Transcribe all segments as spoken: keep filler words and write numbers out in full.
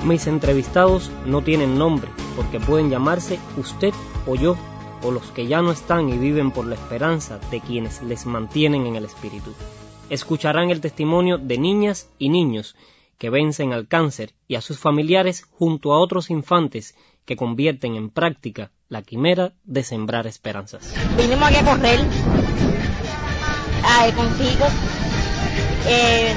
Mis entrevistados no tienen nombre, porque pueden llamarse usted o yo, o los que ya no están y viven por la esperanza de quienes les mantienen en el espíritu. Escucharán el testimonio de niñas y niños que vencen al cáncer y a sus familiares junto a otros infantes que convierten en práctica la quimera de sembrar esperanzas. Vinimos aquí a correr ay, contigo eh,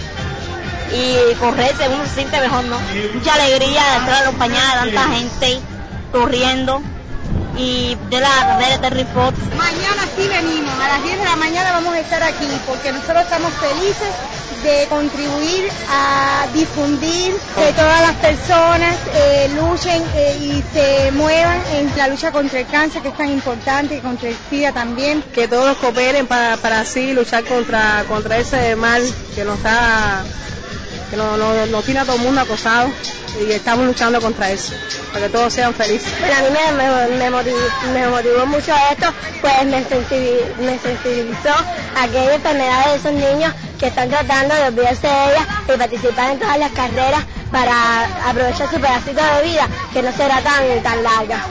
y correr uno se siente mejor, ¿no? Mucha alegría de estar acompañada de tanta gente corriendo y de la carrera de Terry Fox. Mañana sí venimos, a las diez de la mañana vamos a estar aquí porque nosotros estamos felices de contribuir a difundir que todas las personas eh, luchen eh, y se muevan en la lucha contra el cáncer, que es tan importante, y contra el SIDA también. Que todos cooperen para, para así luchar contra, contra ese mal que nos está, que nos, nos, nos tiene a todo el mundo acosado, y estamos luchando contra eso, para que todos sean felices. Bueno, a mí me, me, me, motivó, me motivó mucho esto, pues me sensibilizó, me sensibilizó a aquellas enfermedades de esos niños que están tratando de olvidarse de ellas y participar en todas las carreras para aprovechar su pedacito de vida, que no será tan, tan larga.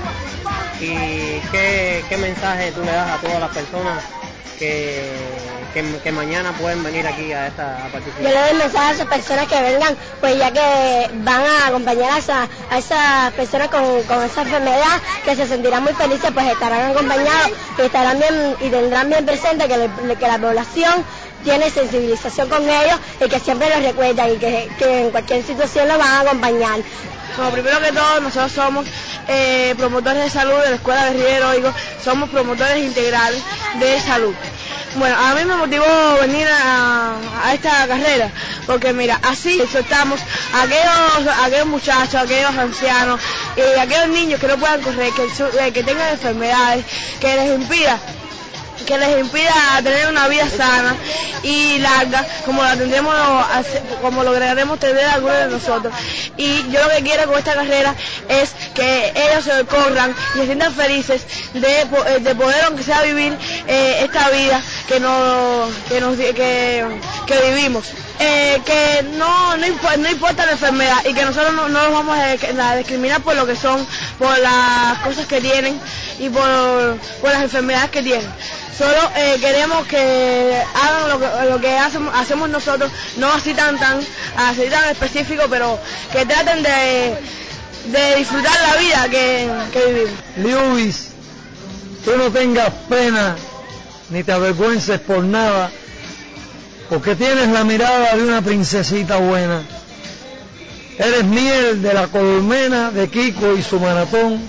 ¿Y qué, qué mensaje tú le das a todas las personas que, que, que mañana pueden venir aquí a esta a participar? Yo le doy el mensaje a esas personas que vengan, pues ya que van a acompañar a, esa, a esas personas con, con esa enfermedad, que se sentirán muy felices, pues estarán acompañados y estarán bien y tendrán bien presente que, le, que la población tiene sensibilización con ellos y que siempre los recuerdan y que, que en cualquier situación los van a acompañar. Bueno, primero que todo, nosotros somos eh, promotores de salud de la Escuela Guerrilla Heroico, somos promotores integrales de salud. Bueno, a mí me motivó venir a, a esta carrera, porque mira, así exhortamos a aquellos, a aquellos muchachos, a aquellos ancianos y a aquellos niños que no puedan correr, que, que tengan enfermedades, que les impida que les impida tener una vida sana y larga, como la tendremos, como lograremos tener algunos de nosotros. Y yo lo que quiero con esta carrera es que ellos se corran y se sientan felices de, de poder, aunque sea, vivir eh, esta vida que nos, que, nos, que, que vivimos. Eh, que no, no, imp no importa la enfermedad y que nosotros no, no los vamos a discriminar por lo que son, por las cosas que tienen y por, por las enfermedades que tienen. Solo eh, queremos que hagan lo que, lo que hacemos, hacemos nosotros, no así tan tan, así tan específico, pero que traten de, de disfrutar la vida que, que vivimos. Lewis, tú no tengas pena ni te avergüences por nada, porque tienes la mirada de una princesita buena. Eres miel de la colmena de Kiko y su maratón.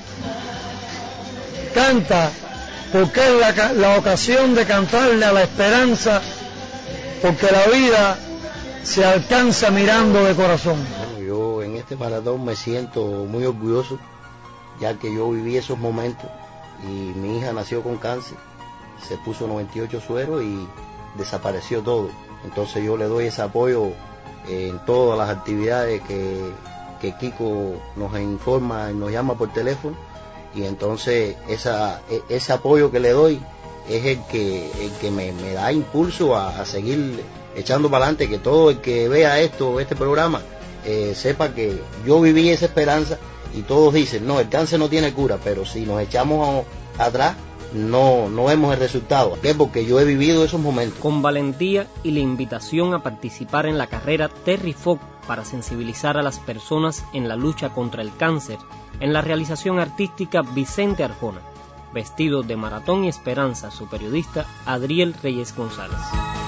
Canta, porque es la, la ocasión de cantarle a la esperanza, porque la vida se alcanza mirando de corazón. Bueno, yo en este maratón me siento muy orgulloso, ya que yo viví esos momentos y mi hija nació con cáncer, se puso noventa y ocho sueros y desapareció todo. Entonces yo le doy ese apoyo en todas las actividades que, que Kiko nos informa y nos llama por teléfono. Y entonces esa, ese apoyo que le doy es el que, el que me, me da impulso a, a seguir echando para adelante, que todo el que vea esto, este programa, eh, sepa que yo viví esa esperanza y todos dicen, no, el cáncer no tiene cura, pero si nos echamos a, atrás, no, no vemos el resultado. ¿Por qué? Porque yo he vivido esos momentos. Con valentía y la invitación a participar en la carrera Terry Fox para sensibilizar a las personas en la lucha contra el cáncer, en la realización artística Vicente Arjona, vestido de maratón y esperanza su periodista Adriel Reyes González.